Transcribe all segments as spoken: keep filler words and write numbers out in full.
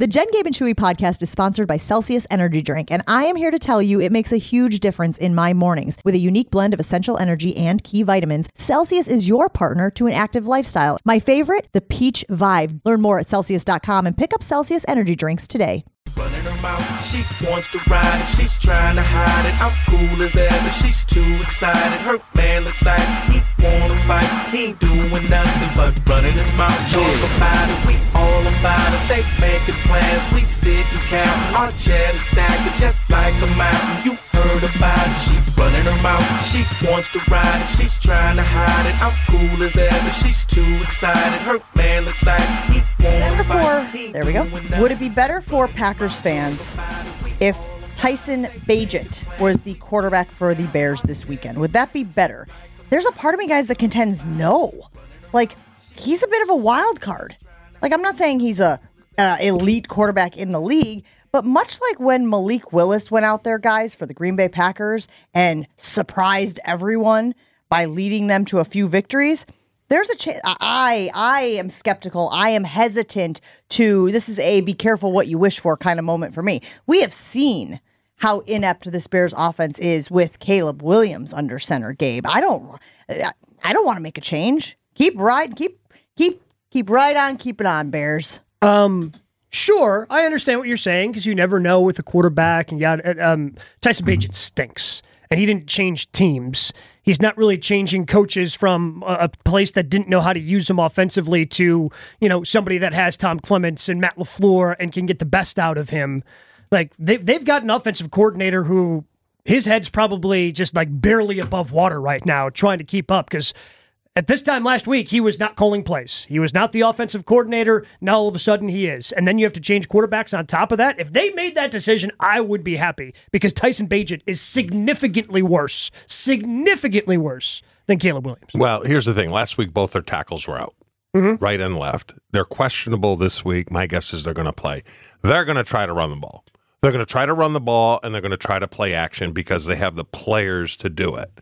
The Jen, Gabe, and Chewy podcast is sponsored by Celsius Energy Drink, and I am here to tell you it makes a huge difference in my mornings. With a unique blend of essential energy and key vitamins, Celsius is your partner to an active lifestyle. My favorite, the Peach Vibe. Learn more at Celsius dot com and pick up Celsius Energy Drinks today. Running her mouth, she wants to ride it, she's trying to hide it. I'm cool as ever, she's too excited. Her man look like he wanna fight, he ain't doing nothing but running his mouth. Talk about it, we all about it. They making plans, we sit and count. Our chat is stacking just like a mountain. You heard about it, she running her mouth, she wants to ride it, she's trying to hide it. I'm cool as ever, she's too excited. Her man look like he wanna fight. There we go. Would it be better for Packers fans if Tyson Bagent was the quarterback for the Bears this weekend? Would that be better? There's a part of me, guys, that contends no. Like, he's a bit of a wild card. Like, I'm not saying he's a uh, elite quarterback in the league, but much like when Malik Willis went out there, guys, for the Green Bay Packers and surprised everyone by leading them to a few victories, there's a chance. I I am skeptical. I am hesitant to, this is a be careful what you wish for kind of moment for me. We have seen how inept this Bears offense is with Caleb Williams under center, Gabe. I don't I don't want to make a change. Keep riding, keep keep keep right on, keep it on, Bears. Um Sure, I understand what you're saying because you never know with a quarterback. And yeah, um, Tyson Bagent stinks, and he didn't change teams. He's not really changing coaches from a place that didn't know how to use him offensively to, you know, somebody that has Tom Clements and Matt LaFleur and can get the best out of him. Like, they, they've got an offensive coordinator who his head's probably just like barely above water right now trying to keep up because at this time last week, he was not calling plays. He was not the offensive coordinator. Now all of a sudden he is. And then you have to change quarterbacks on top of that. If they made that decision, I would be happy because Tyson Bagent is significantly worse, significantly worse than Caleb Williams. Well, here's the thing. Last week, both their tackles were out, mm-hmm. right and left. They're questionable this week. My guess is they're going to play. They're going to try to run the ball. They're going to try to run the ball, and they're going to try to play action because they have the players to do it.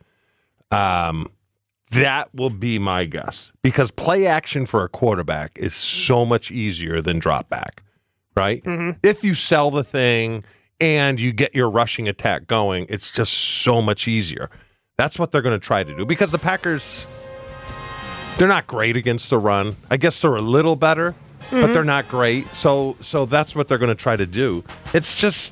Um... That will be my guess because play action for a quarterback is so much easier than drop back, right? Mm-hmm. If you sell the thing and you get your rushing attack going, it's just so much easier. That's what they're going to try to do because the Packers, they're not great against the run. I guess they're a little better, mm-hmm. but they're not great. So, so that's what they're going to try to do. It's just...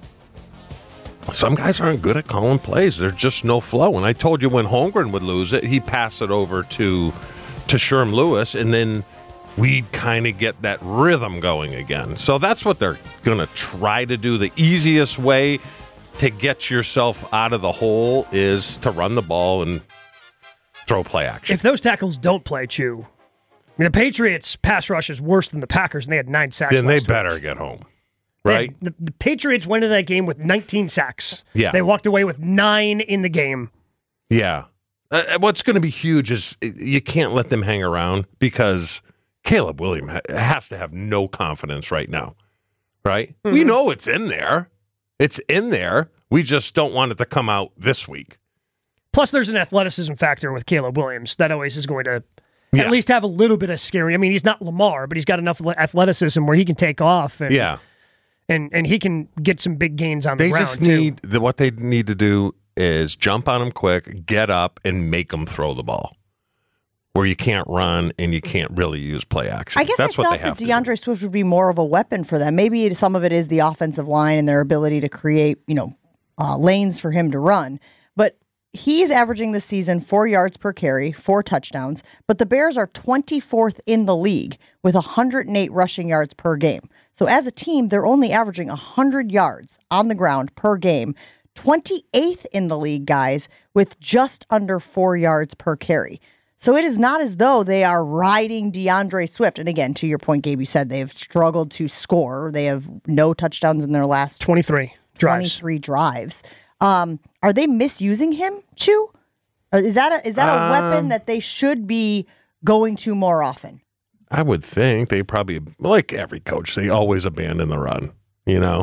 Some guys aren't good at calling plays. There's just no flow. And I told you when Holmgren would lose it, he'd pass it over to to Sherm Lewis, and then we'd kind of get that rhythm going again. So that's what they're going to try to do. The easiest way to get yourself out of the hole is to run the ball and throw play action. If those tackles don't play, Chew, I mean, the Patriots' pass rush is worse than the Packers, and they had nine sacks. Then they last better week. get home. Right, the, the Patriots went into that game with nineteen sacks. Yeah, they walked away with nine in the game. Yeah, uh, what's going to be huge is you can't let them hang around because Caleb Williams ha- has to have no confidence right now. Right, mm-hmm. We know it's in there. It's in there. We just don't want it to come out this week. Plus, there's an athleticism factor with Caleb Williams that always is going to yeah. at least have a little bit of scary. I mean, he's not Lamar, but he's got enough athleticism where he can take off. And, yeah. And and he can get some big gains on the they ground, just too. need the, what they need to do is jump on him quick, get up, and make them throw the ball. Where you can't run and you can't really use play action. I guess That's I what thought they have that DeAndre Swift would be more of a weapon for them. Maybe some of it is the offensive line and their ability to create, you know, uh, lanes for him to run. But he's averaging this season four yards per carry, four touchdowns. But the Bears are twenty-fourth in the league with one hundred eight rushing yards per game. So as a team, they're only averaging one hundred yards on the ground per game, twenty-eighth in the league, guys, with just under four yards per carry. So it is not as though they are riding DeAndre Swift. And again, to your point, Gabe, you said they have struggled to score. They have no touchdowns in their last twenty-three drives. twenty-three drives. Um, are they misusing him, Chew? Or is that a, is that a um, weapon that they should be going to more often? I would think they probably, like every coach, they always abandon the run. You know,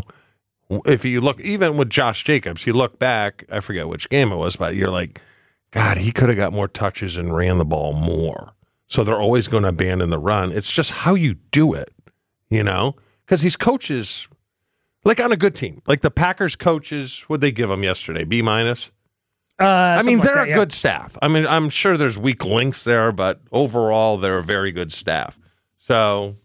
if you look, even with Josh Jacobs, you look back, I forget which game it was, but you're like, God, he could have got more touches and ran the ball more. So they're always going to abandon the run. It's just how you do it, you know, because these coaches, like on a good team, like the Packers coaches, what'd they give them yesterday? B minus? Uh, I mean, like they're that, a yeah. good staff. I mean, I'm sure there's weak links there, but overall, they're a very good staff. So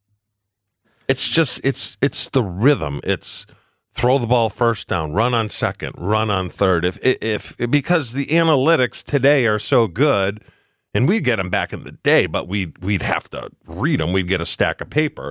it's just, it's it's the rhythm. It's throw the ball first down, run on second, run on third. If if, if because the analytics today are so good, and we'd get them back in the day, but we'd, we'd have to read them. We'd get a stack of paper.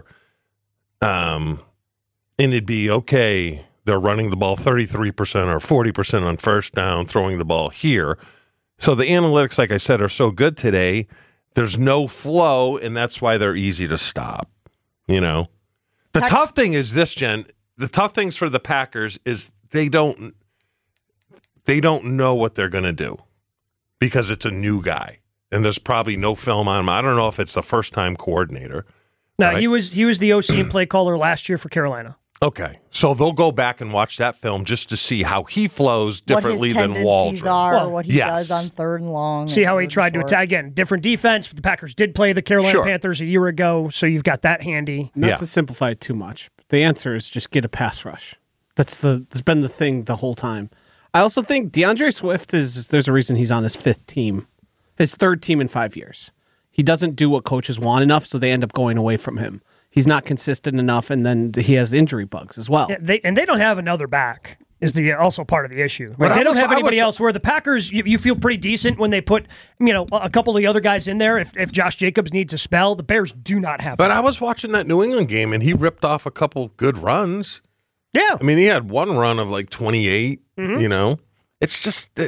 Um, and it'd be, okay, they're running the ball thirty-three percent or forty percent on first down, throwing the ball here. So the analytics, like I said, are so good today. There's no flow, and that's why they're easy to stop. You know, the Pack- tough thing is this, Jen. The tough things for the Packers is they don't they don't know what they're going to do because it's a new guy, and there's probably no film on him. I don't know if it's the first time coordinator. No, right? he was he was the O C and play caller last year for Carolina. Okay, so they'll go back and watch that film just to see how he flows differently what his than tendencies Waldron. are, Well, what he yes. does on third and long. See and how he third tried and to short. attack. Again, different defense, but the Packers did play the Carolina Sure. Panthers a year ago, so you've got that handy. Not Yeah. to simplify it too much, but the answer is just get a pass rush. That's the that's been the thing the whole time. I also think DeAndre Swift is there's a reason he's on his fifth team, his third team in five years. He doesn't do what coaches want enough, so they end up going away from him. He's not consistent enough, and then he has injury bugs as well. Yeah, they, and they don't have another back. Is the also part of the issue? Like, I they don't was- have I anybody was- else. Where the Packers, you, you feel pretty decent when they put you know a couple of the other guys in there. If if Josh Jacobs needs a spell, the Bears do not have. But that. I was watching that New England game, and he ripped off a couple good runs. yeah, I mean, he had one run of like twenty-eight, Mm-hmm. you know? It's just that,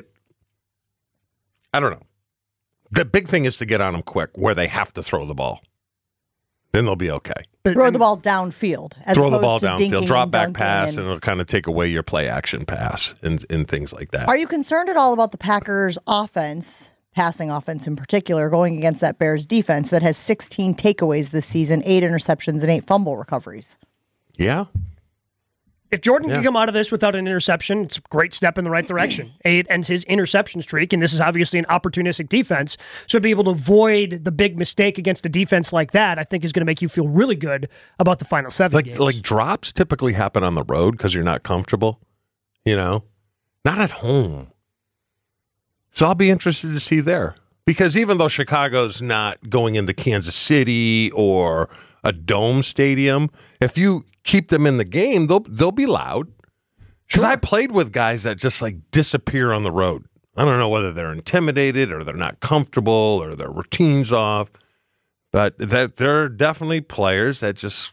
I don't know. The big thing is to get on them quick where they have to throw the ball. Then they'll be okay. But- Throw the ball downfield. As Throw the opposed ball to downfield, dinking drop and back dunking pass, and- and it'll kind of take away your play action pass and, and things like that. Are you concerned at all about the Packers' offense, passing offense in particular, going against that Bears defense that has sixteen takeaways this season, eight interceptions, and eight fumble recoveries? Yeah. If Jordan Yeah. can come out of this without an interception, it's a great step in the right direction. A, it ends his interception streak, and this is obviously an opportunistic defense. So to be able to avoid the big mistake against a defense like that, I think is going to make you feel really good about the final seven Like games. like drops typically happen on the road because you're not comfortable, you know, not at home. So I'll be interested to see there because even though Chicago's not going into Kansas City or a dome stadium, if you keep them in the game, they'll they'll be loud. Because I played with guys that just like disappear on the road. I don't know whether they're intimidated or they're not comfortable or their routine's off, but that there are definitely players that just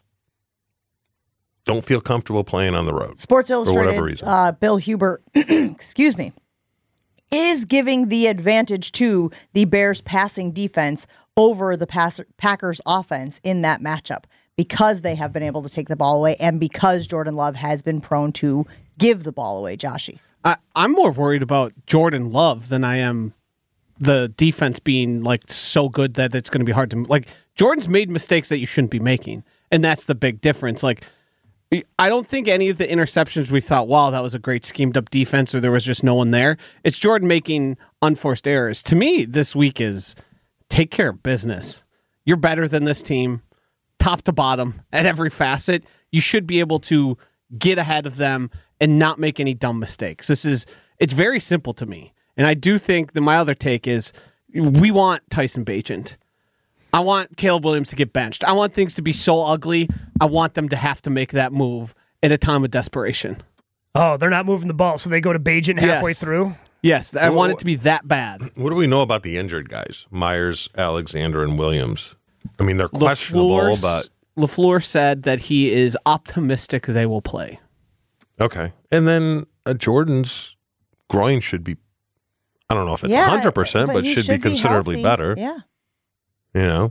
don't feel comfortable playing on the road. Sports For whatever Illustrated, reason. uh, Bill Huber, excuse me, is giving the advantage to the Bears passing defense over the pass- Packers offense in that matchup because they have been able to take the ball away and because Jordan Love has been prone to give the ball away, Joshy. I, I'm more worried about Jordan Love than I am the defense being like so good that it's going to be hard to like. Jordan's made mistakes that you shouldn't be making, and that's the big difference. Like, I don't think any of the interceptions we thought, wow, that was a great schemed up defense, or there was just no one there. It's Jordan making unforced errors. To me, this week is take care of business. You're better than this team, top to bottom, at every facet. You should be able to get ahead of them and not make any dumb mistakes. This is, it's very simple to me. And I do think that my other take is we want Tyson Bagent. I want Caleb Williams to get benched. I want things to be so ugly. I want them to have to make that move in a time of desperation. Oh, they're not moving the ball, so they go to Bagent halfway Yes. through. Yes, I want it to be that bad. What do we know about the injured guys? Myers, Alexander, and Williams. I mean, they're questionable, LaFleur's- but LaFleur said that he is optimistic they will play. okay. And then uh, Jordan's groin should be, I don't know if it's Yeah, one hundred percent, but, he should, be considerably healthy. better. Yeah. You know,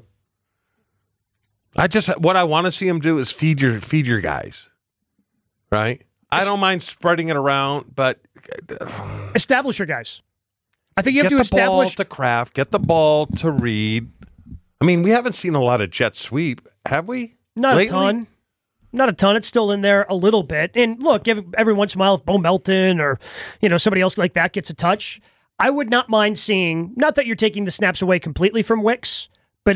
I just what I want to see him do is feed your feed your guys, right? I don't mind spreading it around, but Establish your guys. I think you have get to the ball establish. to Kraft, get the ball to Reed. I mean, we haven't seen a lot of jet sweep, have we? Not lately? a ton. Not a ton. It's still in there a little bit. And look, every, every once in a while, if Bo Melton or you know somebody else like that gets a touch, I would not mind seeing. Not that you're taking the snaps away completely from Wicks, but if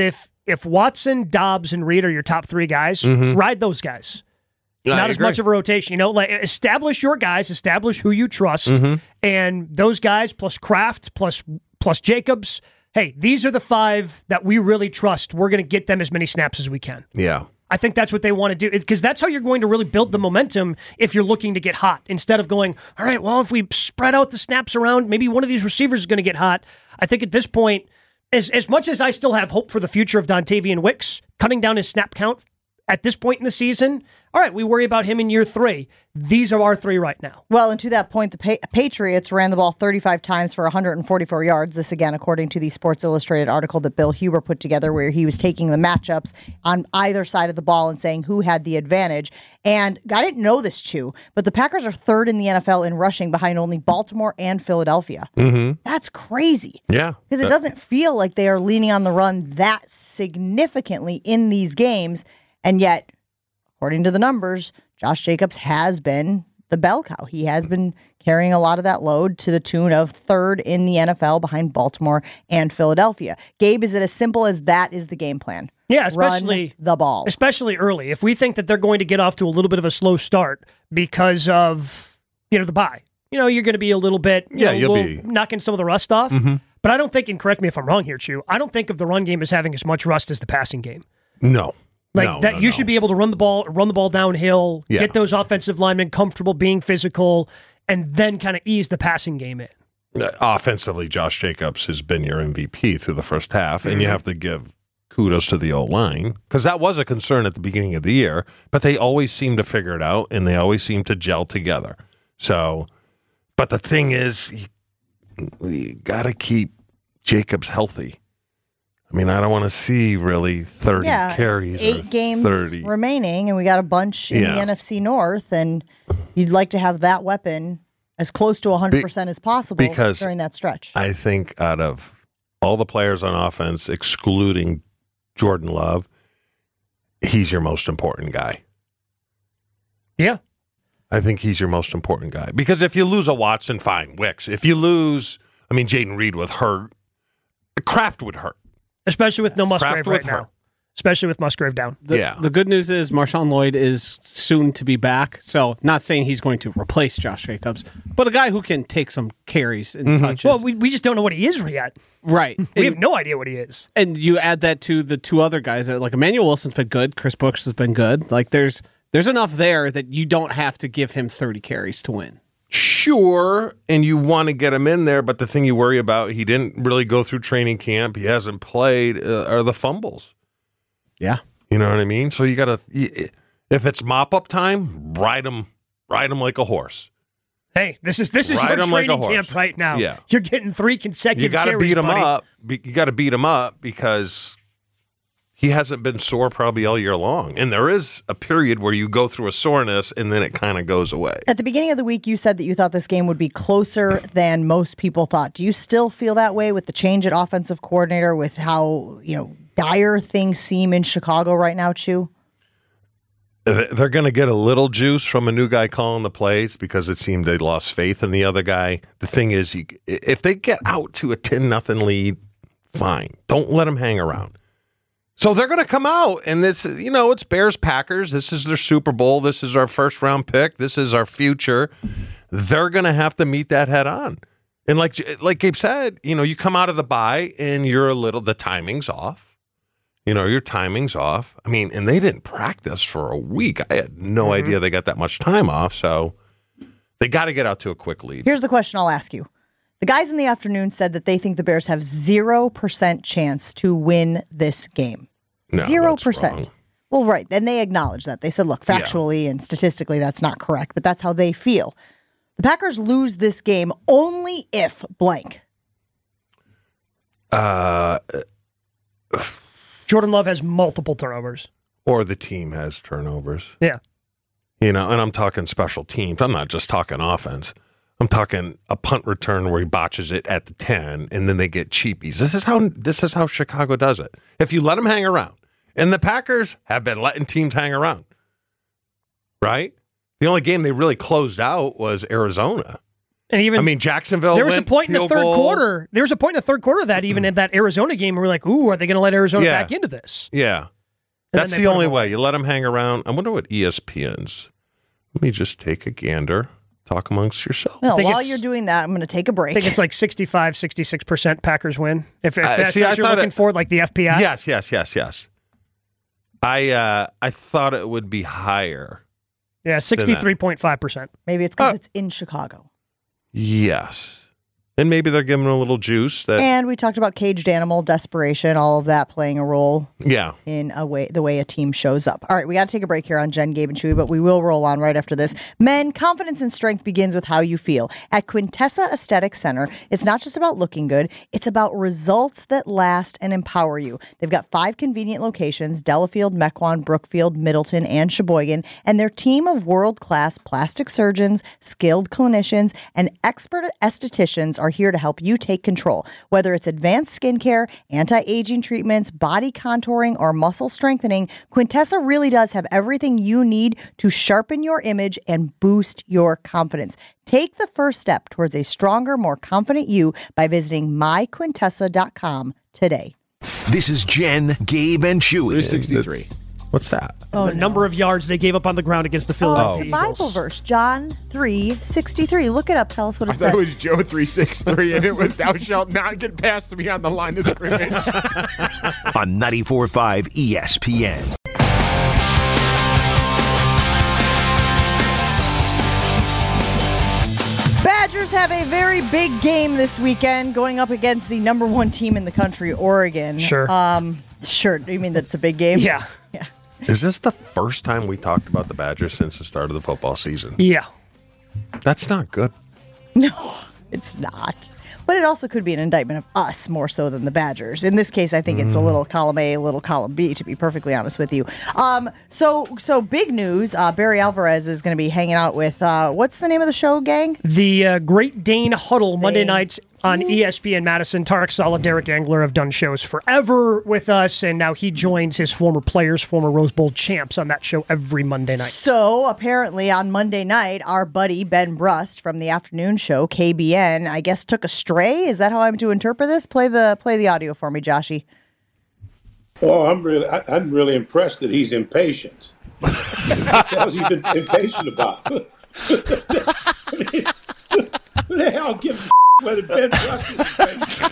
if Watson, Dobbs, and Reed are your top three guys, Mm-hmm. ride those guys. Yeah, Not I as agree. much of a rotation. You know, like establish your guys, establish who you trust, Mm-hmm. and those guys plus Kraft plus plus Jacobs. Hey, these are the five that we really trust. We're going to get them as many snaps as we can. Yeah. I think that's what they want to do, because that's how you're going to really build the momentum if you're looking to get hot, instead of going, all right, well, if we spread out the snaps around, maybe one of these receivers is going to get hot. I think at this point, as as much as I still have hope for the future of Dontavian Wicks, cutting down his snap count at this point in the season, all right, we worry about him in year three. These are our three right now. Well, and to that point, the pa- Patriots ran the ball thirty-five times for one hundred forty-four yards. This, again, according to the Sports Illustrated article that Bill Huber put together, where he was taking the matchups on either side of the ball and saying who had the advantage. And I didn't know this, Chew, but the Packers are third in the N F L in rushing behind only Baltimore and Philadelphia. Mm-hmm. That's crazy. Yeah. Because it doesn't feel like they are leaning on the run that significantly in these games. And yet, according to the numbers, Josh Jacobs has been the bell cow. He has been carrying a lot of that load to the tune of third in the N F L behind Baltimore and Philadelphia. Gabe, is it as simple as that is the game plan? Yeah, especially Run the ball. especially early. If we think that they're going to get off to a little bit of a slow start because of, you know, the bye, you know, you're going to be a little bit, you Yeah, know, you'll little- be- knocking some of the rust off. Mm-hmm. But I don't think, and correct me if I'm wrong here, Chew, I don't think of the run game as having as much rust as the passing game. No. Like No, that, no, you no. should be able to run the ball, run the ball downhill, Yeah. get those offensive linemen comfortable being physical, and then kind of ease the passing game in. Uh, Offensively, Josh Jacobs has been your M V P through the first half, and Mm-hmm. you have to give kudos to the O-line, because that was a concern at the beginning of the year, but they always seem to figure it out, and they always seem to gel together. So, but the thing is, you, you got to keep Jacobs healthy. I mean, I don't want to see really thirty yeah, carries or eight games thirty. remaining, and we got a bunch in Yeah. the N F C North, and you'd like to have that weapon as close to one hundred percent as possible because during that stretch. I think out of all the players on offense, excluding Jordan Love, he's your most important guy. Yeah. I think he's your most important guy. Because if you lose a Watson, fine, Wicks. If you lose, I mean, Jaden Reed with hurt, Kraft would hurt. Especially with no Musgrave Kraft right with now. her. Especially with Musgrave down. The, Yeah. the good news is Marshawn Lloyd is soon to be back. So not saying he's going to replace Josh Jacobs, but a guy who can take some carries and touches. Well, we, we just don't know what he is yet. right. We And, have no idea what he is. and you add that to the two other guys. Like Emmanuel Wilson's been good. Chris Brooks has been good. Like there's there's enough there that you don't have to give him thirty carries to win. Sure, and you want to get him in there, but the thing you worry about, he didn't really go through training camp. He hasn't played, uh, are the fumbles. Yeah. You know what I mean? So you got to, if it's mop-up time, ride him, ride him like a horse. Hey, this is this is Ride your him like a training horse. camp right now. Yeah. You're getting three consecutive You got to carries, beat him buddy. up. Be- You got to beat him up because he hasn't been sore probably all year long. And there is a period where you go through a soreness and then it kind of goes away. At the beginning of the week, you said that you thought this game would be closer than most people thought. Do you still feel that way with the change at offensive coordinator, with how, you know, dire things seem in Chicago right now, Chew? They're going to get a little juice from a new guy calling the plays because it seemed they lost faith in the other guy. The thing is, you, if they get out to a ten nothing lead, fine. Don't let them hang around. So they're going to come out, and this, you know, it's Bears-Packers. This is their Super Bowl. This is our first-round pick. This is our future. They're going to have to meet that head on. And like like Gabe said, you know, you come out of the bye, and you're a little, the timing's off. You know, your timing's off. I mean, and they didn't practice for a week. I had no Mm-hmm. idea they got that much time off. So they got to get out to a quick lead. Here's the question I'll ask you. The guys in the afternoon said that they think the Bears have zero percent chance to win this game. No, Zero that's percent. wrong. Well, right. And they acknowledge that. They said, look, factually and statistically, that's not correct, but that's how they feel. The Packers lose this game only if blank. Uh, Jordan Love has multiple turnovers. or the team has turnovers. Yeah. You know, and I'm talking special teams. I'm not just talking offense. I'm talking a punt return where he botches it at the ten, and then they get cheapies. This is how this is how Chicago does it. If you let them hang around, and the Packers have been letting teams hang around, right? The only game they really closed out was Arizona, And even I mean, Jacksonville. there was a went point in the field third goal. quarter. There was a point in the third quarter of that even in that Arizona game, we were like, "Ooh, are they going to let Arizona Yeah. back into this?" Yeah, And that's then they the put only them way. You let them hang around. I wonder what E S P N's. Let me just take a gander. Talk amongst yourselves. Well, think while it's- you're doing that, I'm going to take a I break. think it's like sixty-five, sixty-six percent Packers win. If, if Uh, that's see, I what you're thought looking it- for, like the F P I. Yes, yes, yes, yes. I uh, I thought it would be higher. Yeah, sixty-three point five percent. Maybe it's because Oh. it's in Chicago. Yes, and maybe they're giving a little juice. That And we talked about caged animal, desperation, all of that playing a role yeah. in a way the way a team shows up. All right, we got to take a break here on Jen, Gabe, and Chewy, but we will roll on right after this. Men, confidence and strength begins with how you feel. At Quintessa Aesthetic Center, it's not just about looking good, it's about results that last and empower you. They've got five convenient locations, Delafield, Mequon, Brookfield, Middleton, and Sheboygan, and their team of world-class plastic surgeons, skilled clinicians, and expert estheticians are here to help you take control. Whether it's advanced skincare, anti-aging treatments, body contouring, or muscle strengthening, Quintessa really does have everything you need to sharpen your image and boost your confidence. Take the first step towards a stronger, more confident you by visiting my quintessa dot com today. This is Jen, Gabe, and Chewy. three sixty-three. What's that? the number of yards they gave up on the ground against the Oh, Philadelphia it's a Bible Eagles. verse, John three sixty-three. Look it up. Tell us what I it thought says. it was Joe three sixty-three, and it was thou shalt not get past me on the line of scrimmage. On ninety-four point five E S P N. Badgers have a very big game this weekend going up against the number one team in the country, Oregon. Sure. Um, sure. You mean that's a big game? Yeah. Yeah. Is this the first time we talked about the Badgers since the start of the football season? Yeah. That's not good. No, it's not. But it also could be an indictment of us more so than the Badgers. In this case, I think it's a little column A, a little column B, to be perfectly honest with you. Um, so, so big news. Uh, Barry Alvarez is going to be hanging out with, uh, what's the name of the show, gang? The uh, Great Dane Huddle Monday Dane. nights on E S P N Madison. Tarek Saleh, Derek Angler have done shows forever with us, and now he joins his former players, former Rose Bowl champs on that show every Monday night. So apparently on Monday night, our buddy Ben Brust from the afternoon show, K B N, I guess took a stray. Is that how I'm to interpret this? Play the play the audio for me, Joshy. Well, I'm really, I, I'm really impressed that he's impatient. What the hell's he been impatient about? I mean, who the hell gives a whether Ben Russ is impatient?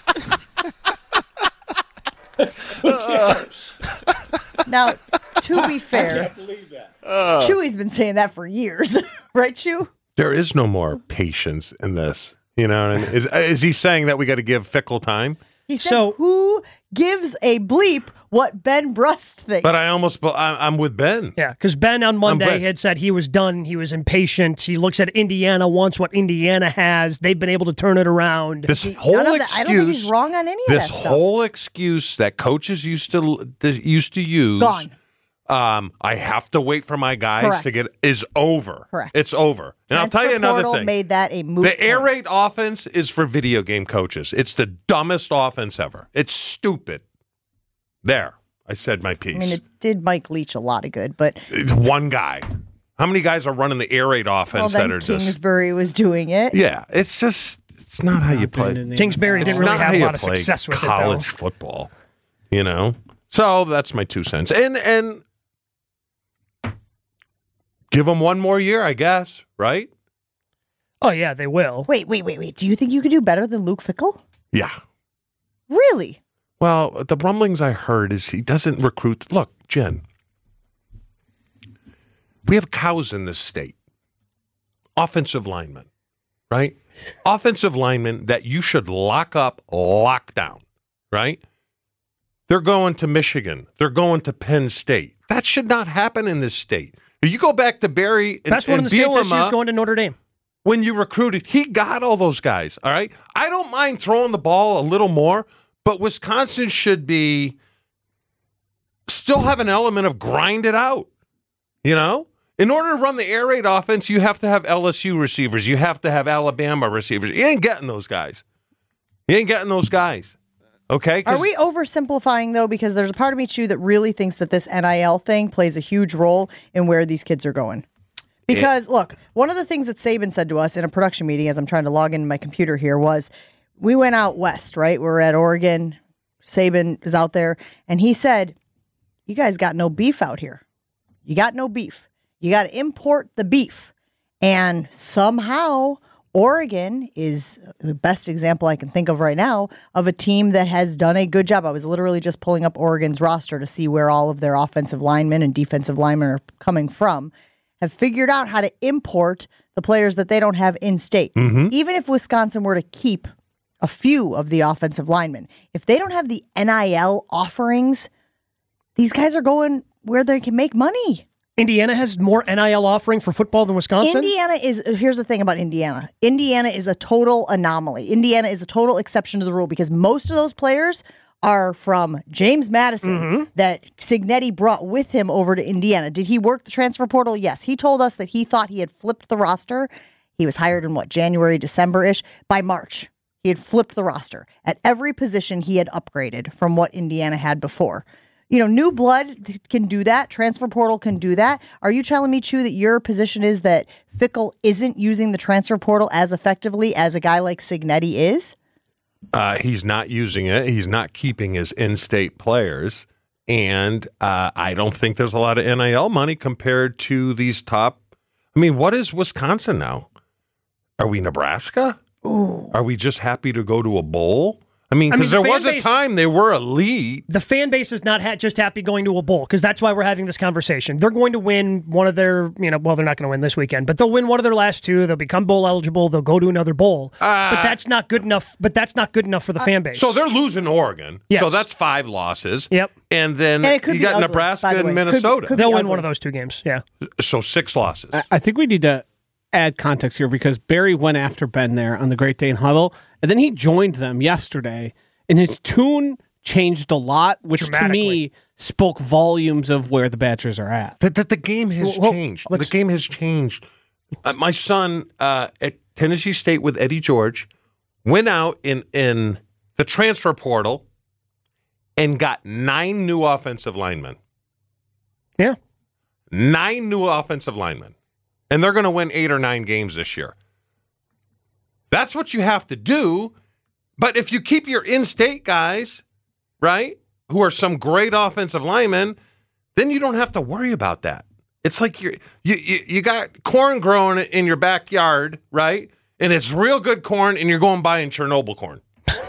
Who cares? Now, to be I fair, can't believe that. Chewy's been saying that for years, right, Chew? There is no more patience in this. You know what I mean? Is, is he saying that we got to give Fickle time? He said, So- who gives a bleep what Ben Brust thinks? But I almost, I- I'm with Ben. Yeah, because Ben on Monday glad. had said he was done. He was impatient. He looks at Indiana, wants what Indiana has. They've been able to turn it around. This None whole of that- excuse. I don't think he's wrong on any of This that stuff. whole excuse that coaches used to this used to use. Gone. Um, I have to wait for my guys Correct. to get is over. Correct. It's over. And I'll tell you Transfer another portal thing. made that a moot The air point. raid offense is for video game coaches. It's the dumbest offense ever. It's stupid. There, I said my piece. I mean, it did Mike Leach a lot of good, but It's one guy. How many guys are running the air raid well, offense then that are just? Kingsbury was doing it. Yeah, it's just it's not how you play. Kingsbury It's didn't really not how have a you lot of play success with college it, though. football. You know, so that's my two cents. And and give them one more year, I guess. Right? Oh, yeah, they will. Wait, wait, wait, wait. Do you think you could do better than Luke Fickle? Yeah. Really? Well, the rumblings I heard is he doesn't recruit. Look, Jen, we have cows in this state. Offensive linemen, right? Offensive linemen that you should lock up, lock down, right? They're going to Michigan. They're going to Penn State. That should not happen in this state. If you go back to Barry and, Best one in and the state this year is Bielema, going to Notre Dame. when you recruited, he got all those guys, all right? I don't mind throwing the ball a little more, but Wisconsin should be still have an element of grind it out, you know? In order to run the air raid offense, you have to have L S U receivers. You have to have Alabama receivers. You ain't getting those guys. You ain't getting those guys, okay? 'Cause Are we oversimplifying, though? Because there's a part of me, Chew, that really thinks that this N I L thing plays a huge role in where these kids are going. Because, look, one of the things that Saban said to us in a production meeting as I'm trying to log into my computer here was we went out west, right? We were at Oregon. Saban is out there. And he said, you guys got no beef out here. You got no beef. You got to import the beef. And somehow Oregon is the best example I can think of right now of a team that has done a good job. I was literally just pulling up Oregon's roster to see where all of their offensive linemen and defensive linemen are coming from, have figured out how to import the players that they don't have in state. Mm-hmm. Even if Wisconsin were to keep a few of the offensive linemen, if they don't have the N I L offerings, these guys are going where they can make money. Indiana has more N I L offering for football than Wisconsin? Indiana is, here's the thing about Indiana. Indiana is a total anomaly. Indiana is a total exception to the rule because most of those players are from James Madison mm-hmm. that Cignetti brought with him over to Indiana. Did he work the transfer portal? Yes. He told us that he thought he had flipped the roster. He was hired in what, January, December-ish? By March, he had flipped the roster. At every position, he had upgraded from what Indiana had before. You know, new blood can do that. Transfer portal can do that. Are you telling me, Chew, that your position is that Fickell isn't using the transfer portal as effectively as a guy like Cignetti is? Uh, he's not using it. He's not keeping his in-state players. And uh, I don't think there's a lot of N I L money compared to these top. I mean, what is Wisconsin now? Are we Nebraska? Ooh. Are we just happy to go to a bowl? I mean, because there was a time they were elite. The fan base is not ha- just happy going to a bowl, because that's why we're having this conversation. They're going to win one of their, you know, well, they're not going to win this weekend, but they'll win one of their last two. They'll become bowl eligible. They'll go to another bowl. Uh, but that's not good enough. But that's not good enough for the uh, fan base. So they're losing Oregon. Yes. So that's five losses. Yep. And then and you got ugly, Nebraska and Minnesota. Could, could they'll win ugly. one of those two games. Yeah. So six losses. I, I think we need to add context here because Barry went after Ben there on the Great Dane Huddle, and then he joined them yesterday. And his tune changed a lot, which to me spoke volumes of where the Badgers are at. That the, the game has well, changed. The game has changed. Uh, my son uh, at Tennessee State with Eddie George went out in, in the transfer portal and got nine new offensive linemen. Yeah. Nine new offensive linemen. And they're going to win eight or nine games this year. That's what you have to do. But if you keep your in-state guys, right, who are some great offensive linemen, then you don't have to worry about that. It's like you're, you you you got corn growing in your backyard, right, and it's real good corn, and you're going buying Chernobyl corn.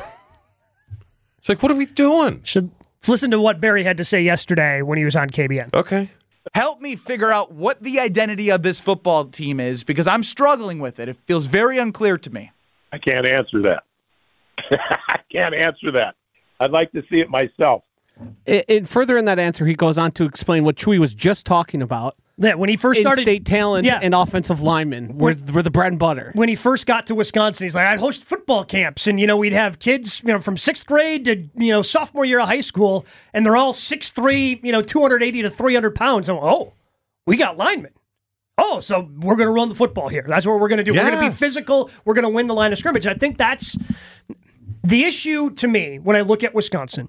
It's like, what are we doing? Should let's listen to what Barry had to say yesterday when he was on K B N. Okay. Help me figure out what the identity of this football team is because I'm struggling with it. It feels very unclear to me. I can't answer that. I can't answer that. I'd like to see it myself. And further in that answer, he goes on to explain what Chewy was just talking about. Yeah, when he first started, in-state talent yeah. and offensive linemen were, were the bread and butter. When he first got to Wisconsin, he's like, I'd host football camps, and you know we'd have kids, you know, from sixth grade to you know sophomore year of high school, and they're all six three, you know, two hundred eighty to three hundred pounds. And oh, we got linemen. Oh, so we're going to run the football here. That's what we're going to do. Yes. We're going to be physical. We're going to win the line of scrimmage. I think that's the issue to me when I look at Wisconsin.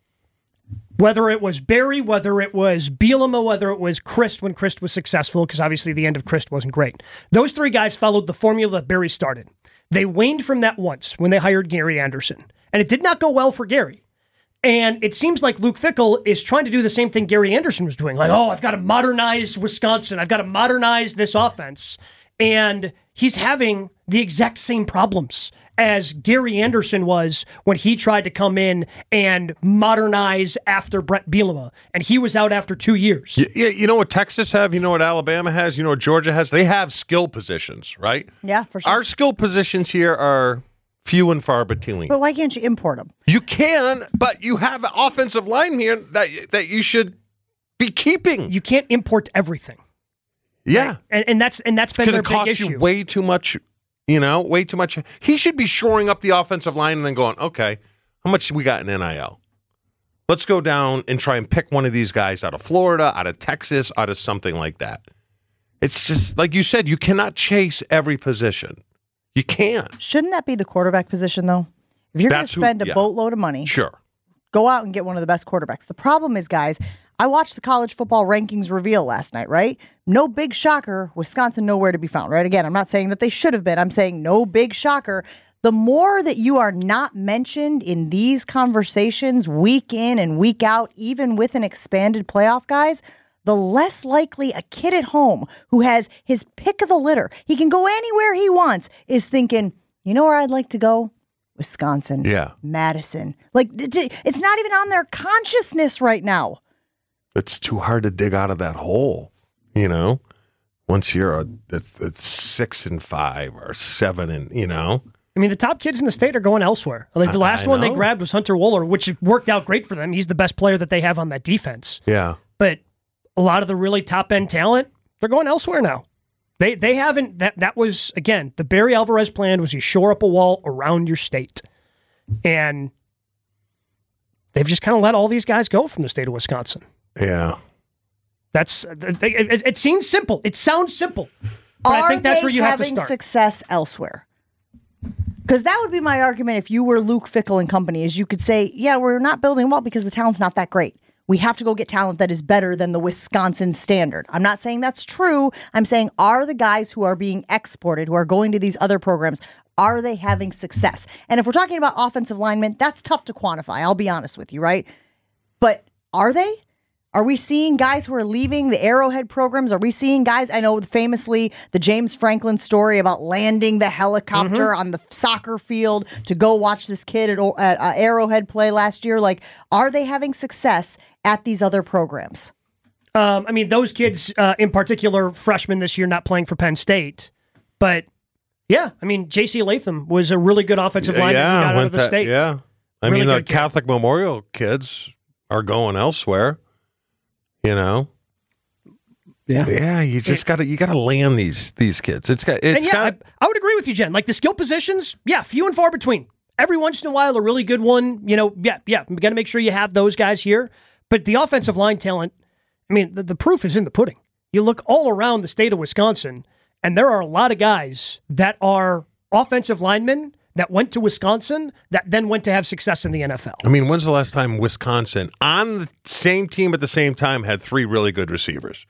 Whether it was Barry, whether it was Bielema, whether it was Christ when Christ was successful, because obviously the end of Christ wasn't great. Those three guys followed the formula that Barry started. They waned from that once when they hired Gary Anderson. And it did not go well for Gary. And it seems like Luke Fickell is trying to do the same thing Gary Anderson was doing. Like, oh, I've got to modernize Wisconsin. I've got to modernize this offense. And he's having the exact same problems as Gary Anderson was when he tried to come in and modernize after Brett Bielema. And he was out after two years. Yeah, you know what Texas have? You know what Alabama has? You know what Georgia has? They have skill positions, right? Yeah, for sure. Our skill positions here are few and far between. But why can't you import them? You can, but you have an offensive line here that that you should be keeping. You can't import everything. Yeah, right? and and that's and that's been their big issue. It's going to cost you way too much. You know, way too much. He should be shoring up the offensive line and then going, okay, how much we got in N I L? Let's go down and try and pick one of these guys out of Florida, out of Texas, out of something like that. It's just like you said, you cannot chase every position. You can't. Shouldn't that be the quarterback position, though? If you're going to spend who, yeah. a boatload of money, sure, go out and get one of the best quarterbacks. The problem is, guys, I watched the college football rankings reveal last night, right? No big shocker, Wisconsin nowhere to be found, right? Again, I'm not saying that they should have been. I'm saying no big shocker. The more that you are not mentioned in these conversations week in and week out, even with an expanded playoff, guys, the less likely a kid at home who has his pick of the litter, he can go anywhere he wants, is thinking, you know where I'd like to go? Wisconsin. Yeah. Madison. Like, it's not even on their consciousness right now. It's too hard to dig out of that hole, you know? Once you're a, it's, it's six and five or seven and, you know? I mean, the top kids in the state are going elsewhere. Like the last I one they know. grabbed was Hunter Wooler, which worked out great for them. He's the best player that they have on that defense. Yeah. But a lot of the really top-end talent, they're going elsewhere now. They they haven't, that, that was, again, the Barry Alvarez plan was you shore up a wall around your state. And they've just kind of let all these guys go from the state of Wisconsin. Yeah. That's it, it, it seems simple. It sounds simple. But Are I think that's they where you have to having start. success elsewhere? Because that would be my argument if you were Luke Fickell and company, is you could say, yeah, we're not building well because the talent's not that great. We have to go get talent that is better than the Wisconsin standard. I'm not saying that's true. I'm saying, are the guys who are being exported, who are going to these other programs, are they having success? And if we're talking about offensive linemen, that's tough to quantify. I'll be honest with you, right? But are they? Are we seeing guys who are leaving the Arrowhead programs? Are we seeing guys, I know famously the James Franklin story about landing the helicopter Mm-hmm. on the soccer field to go watch this kid at, at uh, Arrowhead play last year. Like, are they having success at these other programs? Um, I mean, those kids, uh, in particular, freshmen this year, not playing for Penn State. But, yeah, I mean, J C Latham was a really good offensive lineman yeah, who got out went of the that- state. Yeah. I Really mean, the good kid. Catholic Memorial kids are going elsewhere, you know? Yeah. Yeah, you just got to you got to land these these kids. It's got it's and yeah, got I, I would agree with you, Jen. Like the skill positions, yeah, few and far between. Every once in a while, a really good one, you know, yeah, yeah, we got to make sure you have those guys here. But the offensive line talent, I mean, the, the proof is in the pudding. You look all around the state of Wisconsin, and there are a lot of guys that are offensive linemen that went to Wisconsin that then went to have success in the N F L. I mean, when's the last time Wisconsin on the same team at the same time had three really good receivers?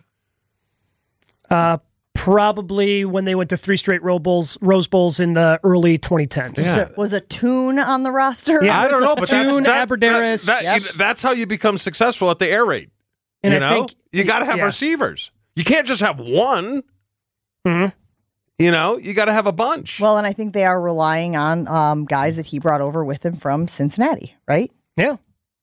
Uh, probably when they went to three straight Rose Bowls, Rose Bowls in the early twenty tens. Was, a, was a Tune on the roster? Yeah. I don't know, but that's, Tune, that's, Aberderis. that- that- Yep. that's how you become successful at the air raid. And you I know, think- you got to have yeah. receivers. You can't just have one. Mm-hmm. You know, you got to have a bunch. Well, and I think they are relying on um, guys that he brought over with him from Cincinnati, right? Yeah.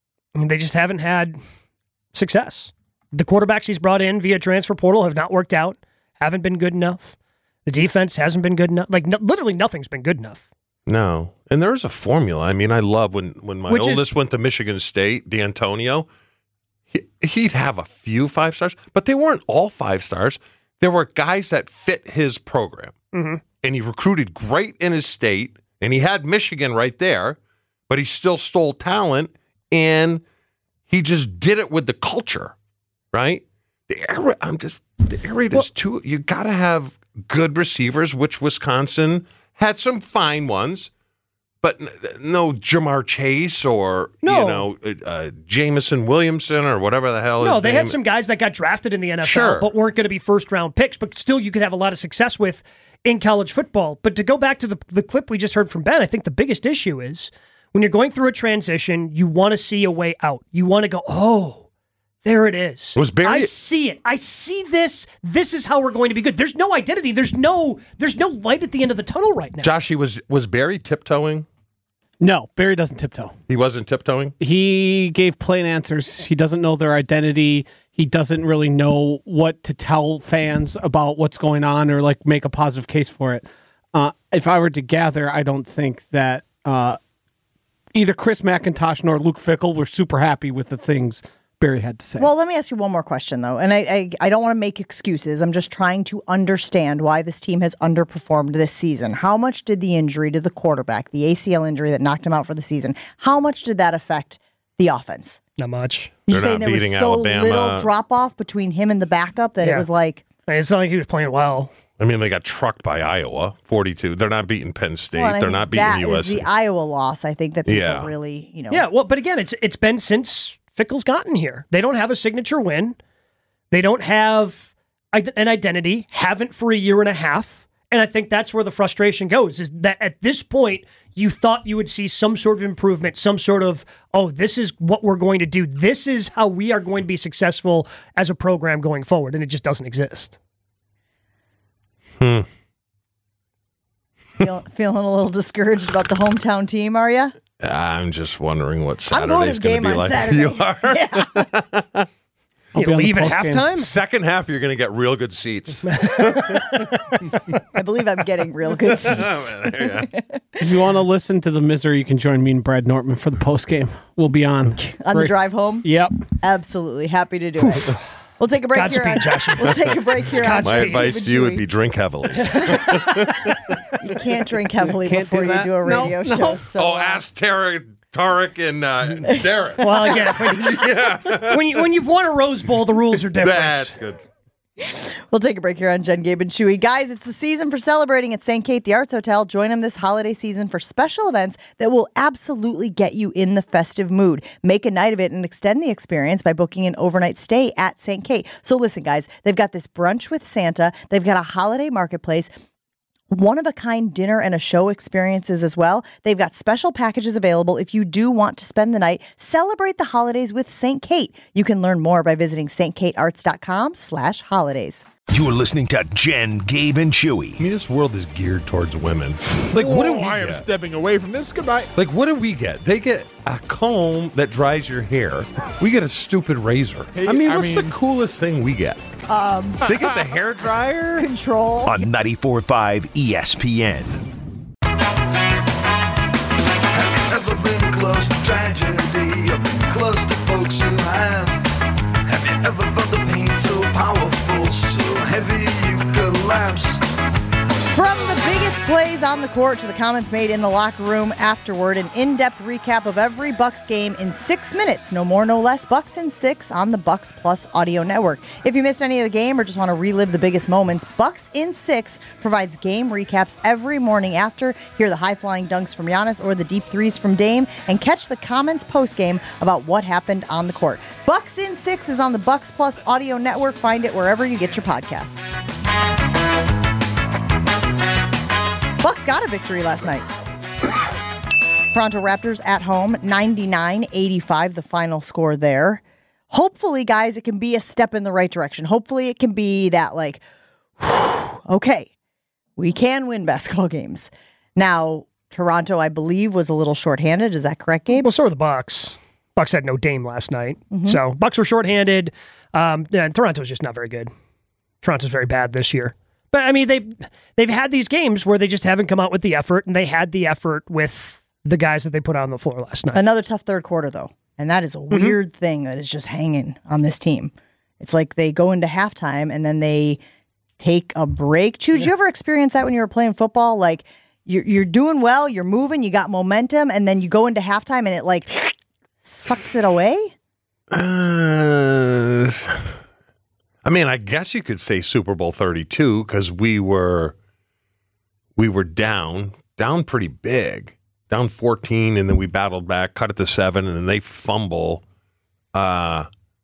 I mean, they just haven't had success. The quarterbacks he's brought in via transfer portal have not worked out, haven't been good enough. The defense hasn't been good enough. Like, no, literally nothing's been good enough. No. And there's a formula. I mean, I love when, when my Which oldest is- went to Michigan State, D'Antonio, he, he'd have a few five stars, but they weren't all five stars. There were guys that fit his program. Mm-hmm. And he recruited great in his state, and he had Michigan right there, but he still stole talent, and he just did it with the culture, right? The air, I'm just the air raid is too. You got to have good receivers, which Wisconsin had some fine ones, but n- no Jamar Chase or No. you know uh, Jamison Williamson or whatever the hell. No, his they name had is. some guys that got drafted in the N F L, Sure. but weren't going to be first round picks, but still you could have a lot of success with in college football. But to go back to the, the clip we just heard from Ben, I think the biggest issue is when you're going through a transition, you want to see a way out. You want to go, oh, there it is. Was Barry- I see it. I see this. This is how we're going to be good. There's no identity. There's no there's no light at the end of the tunnel right now. Josh, he was was Barry tiptoeing? No, Barry doesn't tiptoe. He wasn't tiptoeing. He gave plain answers. He doesn't know their identity. He doesn't really know what to tell fans about what's going on or like make a positive case for it. Uh, if I were to gather, I don't think that uh, either Chris McIntosh nor Luke Fickell were super happy with the things Barry had to say. Well, let me ask you one more question, though. And I, I, I don't want to make excuses. I'm just trying to understand why this team has underperformed this season. How much did the injury to the quarterback, the A C L injury that knocked him out for the season, how much did that affect the offense? Not much. You're They're saying not there was beating so Alabama. little drop-off between him and the backup that it Yeah. was like... It's not like he was playing well. I mean, they got trucked by Iowa, forty-two. They're not beating Penn State. Well, and I They're think not beating that U S is C. the Iowa loss, I think, that people Yeah. really, you know... Yeah, well, but again, it's it's been since Fickell's gotten here. They don't have a signature win. They don't have an identity, haven't for a year and a half. And I think that's where the frustration goes, is that at this point, you thought you would see some sort of improvement, some sort of, oh, this is what we're going to do. This is how we are going to be successful as a program going forward. And it just doesn't exist. Hmm. Feel, feeling a little discouraged about the hometown team, are you? I'm just wondering what I'm going to Saturday's the game going to be on like. Saturday. You are? Yeah. You be on the leave at postgame. halftime? Second half, you're going to get real good seats. I believe I'm getting real good seats. If you want to listen to the misery, you can join me and Brad Nortman for the post game. We'll be on On the drive home? Yep. Absolutely. Happy to do it. We'll take a break Godspeed, here. On, Joshua. we'll take a break here. On My advice to you would be drink heavily. You can't drink heavily Can't before do you that? do a No, radio no. show. So, Oh, uh, ask Tarek, Tarek and uh, Derek. Well, again, when, when, you, when you've won a Rose Bowl, the rules are different. That's good. We'll take a break here on Jen, Gabe, and Chewy. Guys, it's the season for celebrating at Saint Kate, the Arts Hotel. Join them this holiday season for special events that will absolutely get you in the festive mood. Make a night of it and extend the experience by booking an overnight stay at Saint Kate. So listen, guys, they've got this brunch with Santa. They've got a holiday marketplace, one-of-a-kind dinner and a show experiences as well. They've got special packages available if you do want to spend the night. Celebrate the holidays with Saint Kate. You can learn more by visiting stkatearts.com slash holidays. You're listening to Jen, Gabe, and Chewy. I mean, this world is geared towards women. Like, what do Oh, we I am get? stepping away from this. Goodbye. Like, what do we get? They get a comb that dries your hair. We get a stupid razor. Hey, I mean, I what's mean- the coolest thing we get? Um, they get the hair dryer. Control. On ninety-four point five E S P N. Have you ever been close to tragedy or been close to folks you have? Have you ever felt the pain so powerful, so heavy you collapse? From the biggest plays on the court to the comments made in the locker room afterward, an in-depth recap of every Bucks game in six minutes. No more, no less. Bucks in six on the Bucks Plus audio network. If you missed any of the game or just want to relive the biggest moments, Bucks in six provides game recaps every morning after. Hear the high-flying dunks from Giannis or the deep threes from Dame, and catch the comments post-game about what happened on the court. Bucks in six is on the Bucks Plus audio network. Find it wherever you get your podcasts. Bucks got a victory last night. Toronto Raptors at home, ninety-nine eighty-five, the final score there. Hopefully, guys, it can be a step in the right direction. Hopefully, it can be that, like, whew, okay, we can win basketball games. Now, Toronto, I believe, was a little shorthanded. Is that correct, Gabe? Well, so were the Bucks. Bucks had no Dame last night. Mm-hmm. So Bucks were shorthanded. Um, yeah, Toronto's just not very good. Toronto's very bad this year. But, I mean, they, they've had these games where they just haven't come out with the effort, and they had the effort with the guys that they put out on the floor last night. Another tough third quarter, though. And that is a Mm-hmm. weird thing that is just hanging on this team. It's like they go into halftime, and then they take a break. Chew, did you ever experience that when you were playing football? Like, you're, you're doing well, you're moving, you got momentum, and then you go into halftime, and it, like, sucks it away? Uh, I mean, I guess you could say Super Bowl thirty-two because we were we were down, down pretty big, down fourteen, and then we battled back, cut it to seven, and then they fumble uh,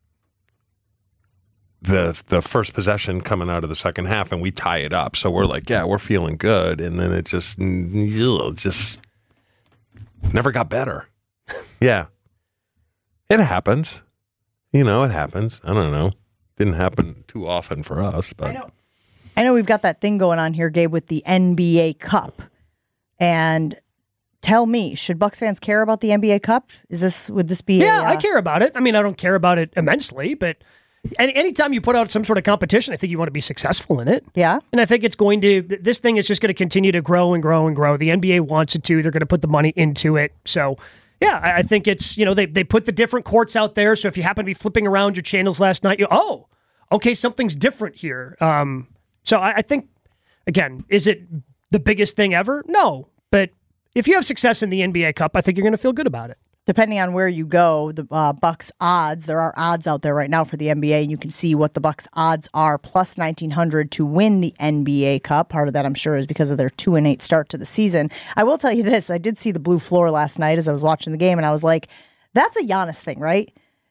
the the first possession coming out of the second half, and we tie it up. So we're like, yeah, we're feeling good, and then it just it just never got better. Yeah, it happens. You know, it happens. I don't know. Didn't happen too often for us, but I know. I know we've got that thing going on here, Gabe, with the N B A Cup. And tell me, should Bucks fans care about the N B A Cup? Is this would this be? Yeah, a, uh, I care about it. I mean, I don't care about it immensely, but any anytime you put out some sort of competition, I think you want to be successful in it. Yeah. And I think it's going to, this thing is just going to continue to grow and grow and grow. The N B A wants it to. They're going to put the money into it. So, yeah, I, I think it's, you know, they, they put the different courts out there. So if you happen to be flipping around your channels last night, you oh, okay, something's different here. Um, so I, I think, again, is it the biggest thing ever? No. But if you have success in the N B A Cup, I think you're going to feel good about it. Depending on where you go, the uh, Bucks odds, there are odds out there right now for the N B A, and you can see what the Bucks odds are, plus nineteen hundred to win the N B A Cup. Part of that, I'm sure, is because of their two and eight start to the season. I will tell you this, I did see the blue floor last night as I was watching the game, and I was like, that's a Giannis thing, right?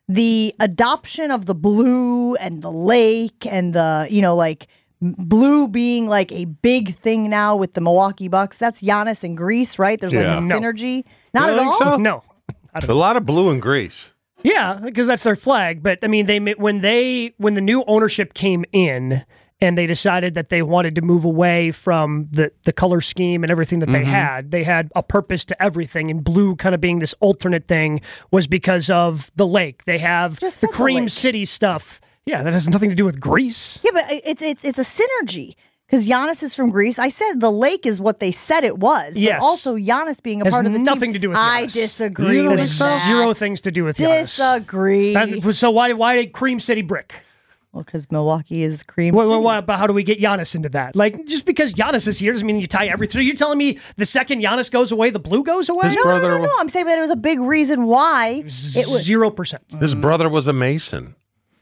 the adoption of the blue and the lake and the, you know, like blue being like a big thing now with the Milwaukee Bucks. That's Giannis and Greece, right? There's Yeah. like a No. synergy. Not You at think all? so? No. A lot of blue and Greece. Yeah, because that's their flag. But I mean, they when they when the new ownership came in and they decided that they wanted to move away from the the color scheme and everything that they Mm-hmm. had, they had a purpose to everything. And blue kind of being this alternate thing was because of the lake. They have Just the said the Cream lake. City stuff. Yeah, that has nothing to do with Greece. Yeah, but it's it's it's a synergy because Giannis is from Greece. I said the lake is what they said it was, but Yes. also Giannis being a Has part of the nothing team. to do with I Giannis. disagree. It with has that. zero things to do with Giannis. Disagree. That- so why why did Cream City brick? Well, because Milwaukee is cream. Well, well, City. why, but how do we get Giannis into that? Like, just because Giannis is here doesn't mean you tie everything. So you're telling me the second Giannis goes away, the blue goes away? His No, no, brother, no, no, no. I'm saying that it was a big reason why it was. Zero percent. his brother was a Mason.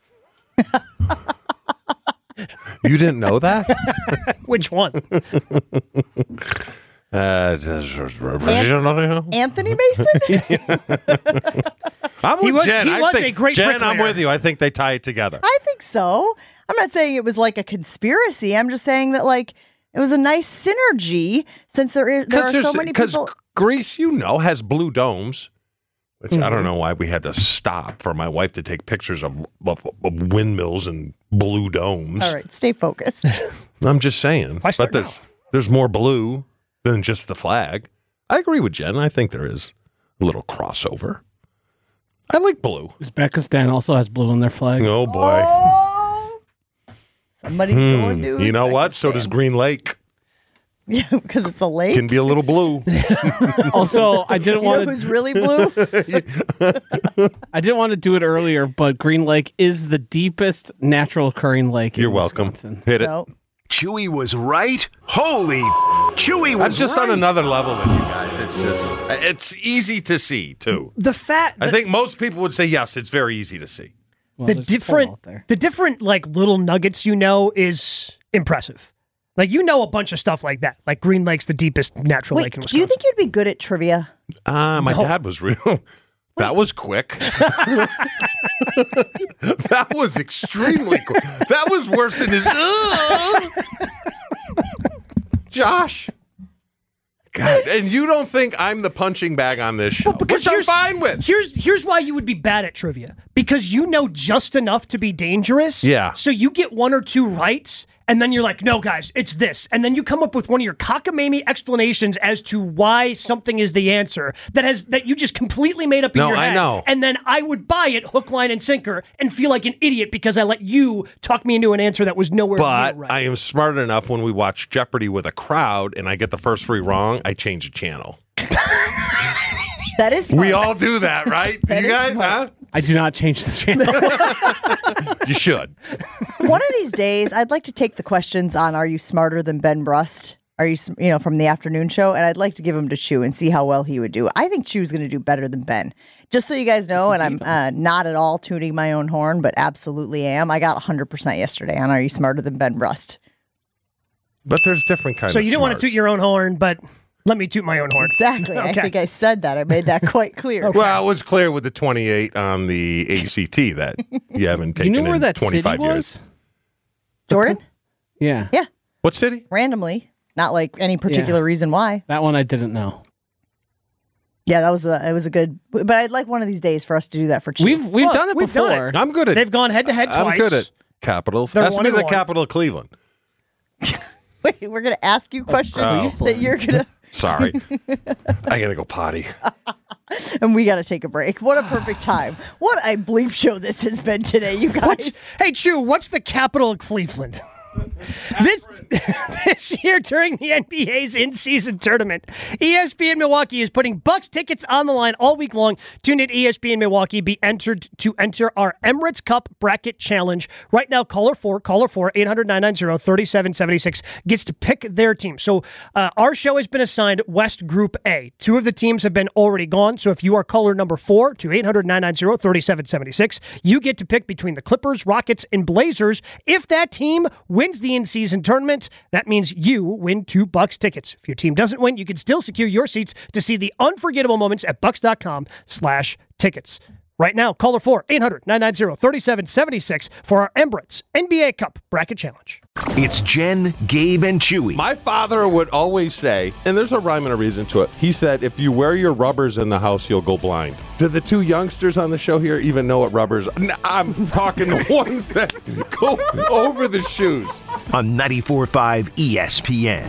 You didn't know that? Which one? Uh, Anthony Mason? I'm with He was- Jen. he I was think, a great Jen, I'm bricklayer. with you. I think they tie it together. I think so. I'm not saying it was like a conspiracy. I'm just saying that like it was a nice synergy since there is there are so many people. Greece, you know, has blue domes, which I Mm-hmm. don't know why we had to stop for my wife to take pictures of, of, of windmills and blue domes. All right, stay focused. I'm just saying. Why start but there's, now? there's more blue than just the flag. I agree with Jen. I think there is a little crossover. I like blue. Uzbekistan also has blue on their flag. Oh, boy. Oh, somebody's going Hmm. to. You know what? So does Uzbekistan. Green Lake. Yeah, because it's a lake. Can be a little blue. Also, I didn't You know want who's to. really blue? I didn't want to do it earlier, but Green Lake is the deepest natural occurring lake. in You're welcome. Wisconsin. Hit it. No. Chewy was right. Holy f- Chewy was I'm just right. on another level than you guys. It's just, it's easy to see, too. The fat. I the- think most people would say, yes, it's very easy to see. Well, the there's a pole different out there. the different like little nuggets you know is impressive. Like you know a bunch of stuff like that. Like Green Lake's the deepest natural Wait, lake in do Wisconsin. you think you'd be good at trivia? Ah, my No. dad was real. That was quick. That was extremely quick. That was worse than his. Josh. God, and you don't think I'm the punching bag on this show? Well, because which I'm here's- fine with. Here's here's why you would be bad at trivia. Because you know just enough to be dangerous. Yeah. So you get one or two right, and then you're like, no, guys, it's this. And then you come up with one of your cockamamie explanations as to why something is the answer that has that you just completely made up in No, your I head. know. And then I would buy it hook, line, and sinker and feel like an idiot because I let you talk me into an answer that was nowhere But near right. I am smart enough when we watch Jeopardy with a crowd and I get the first three wrong, I change the channel. That is smart. We all do that, right? That you is guys, smart. huh? I do not change the channel. You should. One of these days, I'd like to take the questions on "Are you smarter than Ben Brust?" Are you, you know, from the afternoon show, and I'd like to give them to Chew and see how well he would do. I think Chew's going to do better than Ben. Just so you guys know, and I'm uh, not at all tooting my own horn, but absolutely am. I got one hundred percent yesterday on "Are you smarter than Ben Brust?" But there's different kinds so of you didn't want to smarts. toot your own horn, but let me toot my own horn. Exactly. I Okay. think I said that. I made that quite clear. Well, it was clear with the twenty-eight on the A C T that you haven't you taken know where in that city twenty-five years. was? Jordan? Yeah. Yeah. What city? Randomly. Not like any particular Yeah. reason why. That one I didn't know. Yeah, that was a, it was a good, but I'd like one of these days for us to do that for Chew. We've we've Look, done it we've done before. it. I'm good at. They've gone head to head twice. I'm good at capitals. They're Has to one be and the one. capital of Cleveland. Wait, we're going to ask you questions Oh. that you're going to, Sorry, I gotta go potty. and we got to take a break. What a perfect time. What a bleep show this has been today, you guys. What's, hey, Chew, what's the capital of Cleveland? This, this year during the N B A's in-season tournament, E S P N Milwaukee is putting Bucks tickets on the line all week long. Tune in E S P N Milwaukee. Be entered to enter our Emirates Cup Bracket Challenge. Right now, caller four, caller four, eight hundred nine nine zero three seven seven six gets to pick their team. So uh, our show has been assigned West Group A. Two of the teams have been already gone. So if you are caller number four to eight hundred nine nine zero three seven seven six, you get to pick between the Clippers, Rockets, and Blazers. If that team wins the in-season tournament, that means you win two Bucks tickets. If your team doesn't win, you can still secure your seats to see the unforgettable moments at bucks.com slash tickets. right now. Caller four, eight hundred, nine nine zero, three seven seven six for our Emirates N B A Cup Bracket Challenge. It's Jen, Gabe, and Chewy. My father would always say, and there's a rhyme and a reason to it. He said, if you wear your rubbers in the house, you'll go blind. Do the two youngsters on the show here even know what rubbers are? I'm talking the ones that go over the shoes. On ninety-four point five E S P N.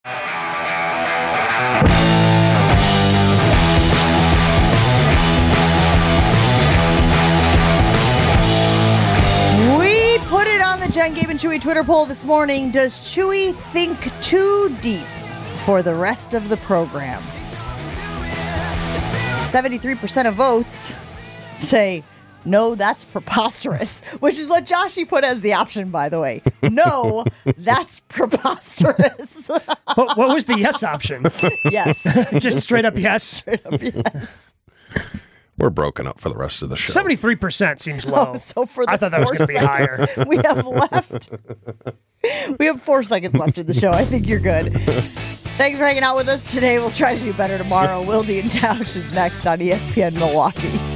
We put it on the Jen, Gabe, and Chewy Twitter poll this morning. Does Chewy think too deep for the rest of the program? seventy-three percent of votes say, no, that's preposterous, which is what Joshy put as the option, by the way. No, that's preposterous. what, what was the yes option? Yes. Just straight up yes? Straight up yes. We're broken up for the rest of the show. seventy-three percent seems low. Oh, so for the I thought that was going to be higher. We have left. We have four seconds left in the show. I think you're good. Thanks for hanging out with us today. We'll try to do better tomorrow. Wilde and Tausch is next on E S P N Milwaukee.